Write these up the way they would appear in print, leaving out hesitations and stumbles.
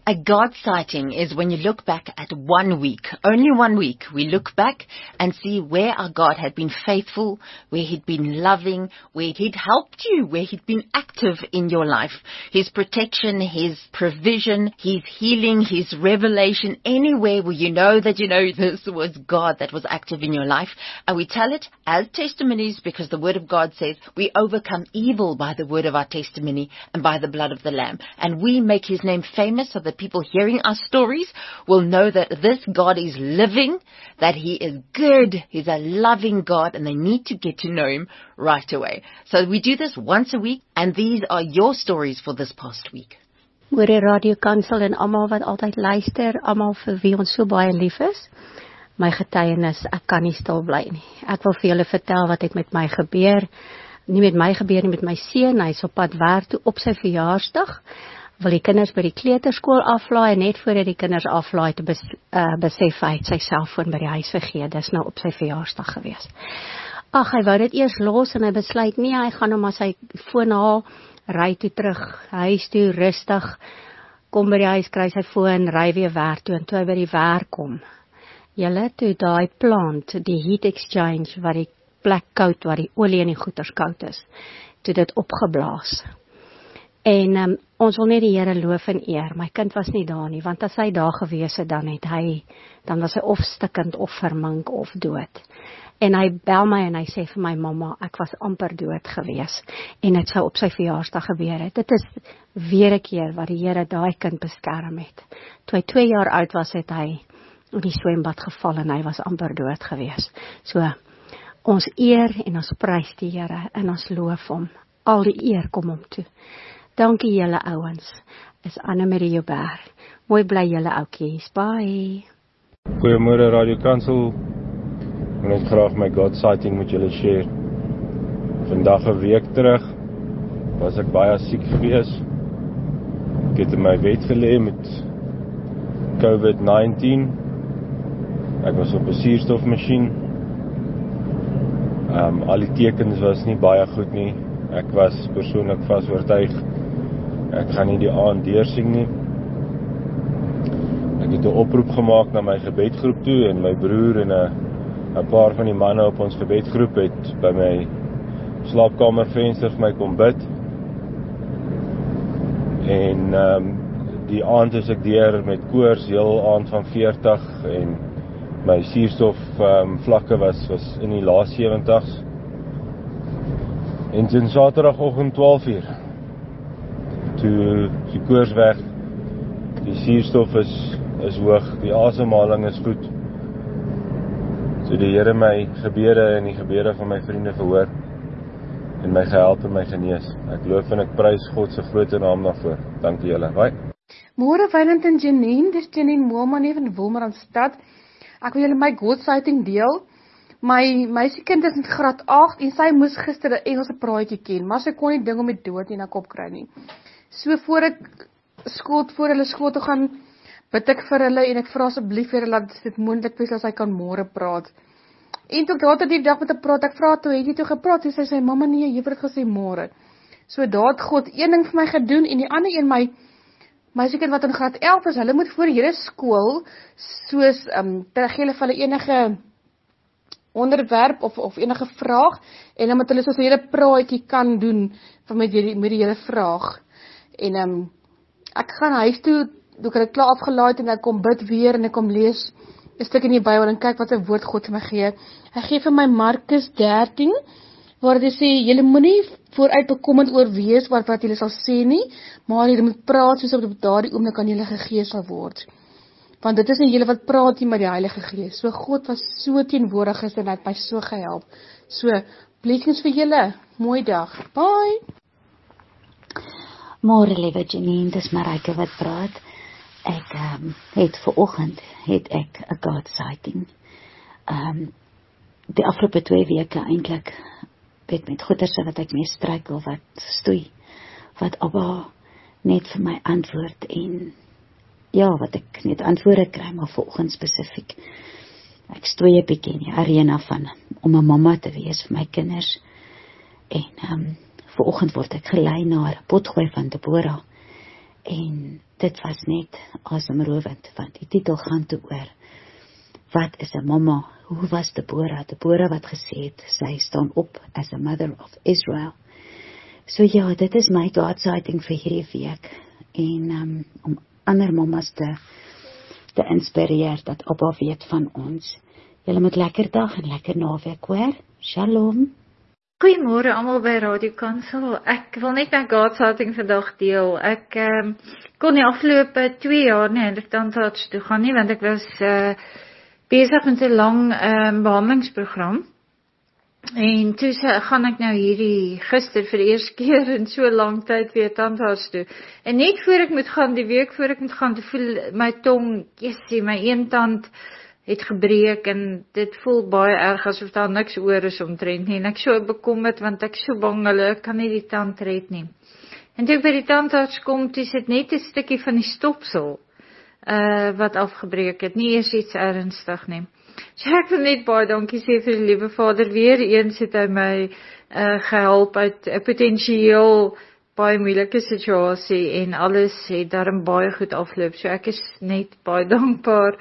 A God sighting is when you look back at 1 week, only 1 week. We look back and see where our God had been faithful, where He'd been loving, where He'd helped you, where He'd been active in your life. His protection, His provision, His healing, His revelation, anywhere where you know that this was God that was active in your life. And we tell it as testimonies because the Word of God says we overcome evil by the word of our testimony and by the blood of the Lamb. And we make His name famous so that people hearing our stories will know that this God is living, that He is good, He's a loving God, and they need to get to know Him right away. So we do this once a week, and these are your stories for this past week. Môre Radio Kansel en almal wat altyd luister, almal vir wie ons so baie lief is. My getuienis, ek kan nie stil bly nie. Ek wil vir julle vertel wat het met my gebeur. Nie met my gebeur nie, met my seun. Hy's op pad werk toe op sy verjaarsdag. Wil die kinders by die kleuterskool aflaai, net voordat die kinders aflaai te besef hy het sy selfoon by die huis vergeet. Dis nou op sy verjaarsdag gewees. Ag, hy wou dit eers los en hy besluit nie, hy gaan nou maar sy foon haal, ry toe terug, huis toe, rustig, kom by die huis, kry sy foon, ry weer werk toe, en toe hy by die werk kom. Julle, toe daai plant, die heat exchange, waar die plek koud, waar die olie en die goeders koud is, toe dit opgeblaas. En ons wil net die Here loof en eer. My kind was nie daar nie, want as hy daar gewees het, dan was hy of stikkend, of vermink, of dood. En hy bel my en hy sê vir my mamma, ek was amper dood gewees, en het sou op sy verjaarsdag gebeur het. Dit is weer 'n keer wat die Here daai kind beskerm het. Toe hy 2 jaar oud was, het hy in die swembad geval en hy was amper dood gewees. So, ons eer en ons prys die Here en ons loof hom. Al die eer kom hom toe. Dankie julle ouens, is Anne-Marie Joubert. Mooi bly julle oukies, bye. Goeiemôre Radio Kansel, ek wil net graag my God sighting met julle share. Vandag 'n week terug, was ek baie siek gewees. Ek het in my bed gelê met COVID-19. Ek was op 'n suurstofmasjien. Al die tekens was nie baie goed nie. Ek was persoonlik vas oortuig, ek gaan nie die aand deursien nie. Ek het 'n oproep gemaak na my gebedgroep toe, en my broer en 'n paar van die manne op ons gebedgroep het by my slaapkamervenster vir my kom bid. En die aand is ek deur met koors, heel aand van 40, en my suurstof vlakke was in die lae 70's. En toen Saterdagoggend 12 uur, toe die koors weg, die suurstof is hoog, die asemhaling is goed. So die Here my gebede en die gebede van my vriende verhoor, en my gehelp en my genees. Ek loof en ek prys God se groot naam daarvoor. Dankie julle. Bye. Môre Wynand en Janine, dis Janine Moelman hier van Wolmaranstad. Ek wil julle my God sighting deel. My meisiekind is in graad 8 en sy moes gister 'n Engelse praatjie ken, maar sy kon nie ding om die dood in haar kop kry nie. So voor hulle skool toe gaan, bid ek vir hulle en ek vra asseblief vir hulle dat dit moontlik wees as hy kan môre praat. En toe ek later die dag met haar praat, ek vra toe, het jy toe gepraat? Toe sy sê, mamma nee, jy het gesê môre. So daar het God een ding vir my gedoen en die ander een my meisiekind wat in graad 11 is, hulle moet voor die hele skool soos gee hulle vir hulle enige onderwerp of enige vraag, en dan moet hulle soos 'n hele praatjie kan doen met die hele vraag. En ek gaan huis toe ek het klaar afgelaai en ek kom bid weer en ek kom lees 'n stuk in die Bybel en kyk wat 'n woord God vir my gee. Hy gee vir my Markus 13, waar hy sê, julle moenie vooruit bekommerd oor wees wat julle sal sê nie, maar julle moet praat soos op daardie oomblik aan julle gegee sal word. Want dit is nie julle wat praat nie, maar die Heilige Gees. So God was so teenwoordig gister en het my so gehelp. So, blessings vir julle. Mooi dag. Bye. Môre liewe Janine, dis Marijke wat praat. Ek het vanoggend het ek 'n God sighting. Die afgelope 2 weke eintlik met goederse wat ek mee struikel, wat stoei, wat Abba net vir my antwoord en ja, wat ek net antwoorde kry, maar vanoggend spesifiek. Ek stoei 'n bietjie in die arena om 'n mamma te wees vir my kinders. En vanoggend word ek gelei na 'n potgooi van Deborah. En dit was net asemrowend, want die titel gaan toe oor, wat is 'n mamma? Hoe was Deborah? Deborah wat gesê het, sy staan op as a mother of Israel. So ja, dit is my God sighting vir hierdie week. En om ander mammas te inspireer, dat Abba weet van ons. Julle moet lekker dag en lekker naweek, hoor? Shalom. Goeiemôre almal by Radio Kansel. Ek wil net my God sighting vandag deel. Ek kon die afgelope 2 jaar nie eintlik tandarts toe gaan nie, want ek was besig met 'n lang behandelingsprogram. En toe gaan ek nou hierdie gister vir die eerste keer in so lang tyd weer tandarts toe. En net voor ek moet gaan, die week voor ek moet gaan, te voel my tong, my een tand het gebreek en dit voel baie erg asof daar niks oor is omtrent nie. En ek so bekommerd want ek so bang hulle kan nie die tand red nie. En toe ek by die tandarts kom, dis dit net 'n stukkie van die stopsel wat afgebreek het, nie eers iets ernstig nie. So ek wil net baie dankie sê vir die liewe Vader, weer eens het hy my gehelp uit 'n potensieel baie moeilike situasie en alles het daarom baie goed afloop. So ek is net baie dankbaar.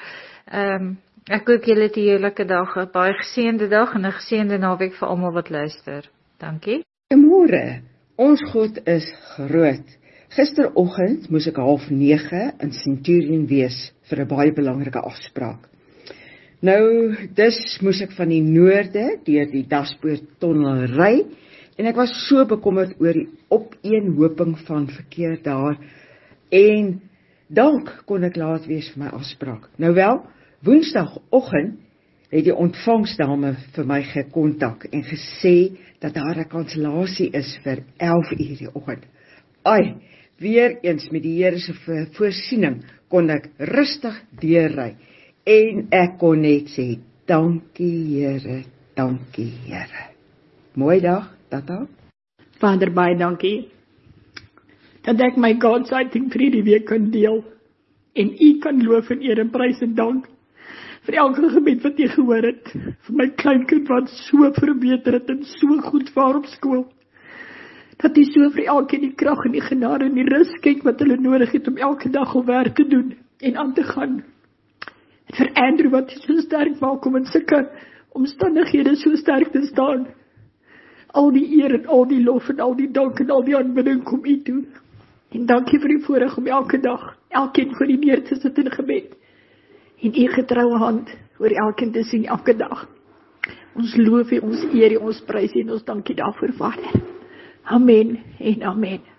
Ek hoop julle het 'n heerlike dag, 'n baie geseënde dag en 'n geseënde naweek vir almal wat luister. Dankie. Goeiemôre. Ons God is groot. Gisteroggend moes ek 8:30 in Centurion wees vir 'n baie belangrike afspraak. Nou, dus moes ek van die noorde deur die Daspoort-tunnel ry en ek was so bekommerd oor die opeenhoping van verkeer daar en dalk kon ek laat wees vir my afspraak. Nou wel, Woensdagoggend het die ontvangsdame vir my gekontak en gesê dat daar 'n kansellasie is vir 11:00 die oggend. Ai, weer eens met die Here se voorsiening kon ek rustig deurry en ek kon net sê, dankie Here, dankie Here. Mooi dag, tata. Vader, baie dankie dat ek my God sighting vir die week kan deel en U kan loof en eer en prys en dank vir elke gebed wat jy gehoor het, vir my kleinkind wat so verbeter het en so goed vaar op skool, dat jy so vir elkeen die krag en die genade en die rus kyk wat hulle nodig het om elke dag hul werk te doen en aan te gaan. En vir Andrew wat jy so sterk maak om in sulke omstandighede so sterk te staan. Al die eer en al die lof en al die dank en al die aanbidding kom U toe. En dankie vir die voorreg om elke dag, elkeen voor U neer te sit in gebed. En U getroue hand oor elkeen te sien elke dag. Ons loof U, ons eer U, ons prys U en ons dankie daarvoor, Vader. Amen en amen.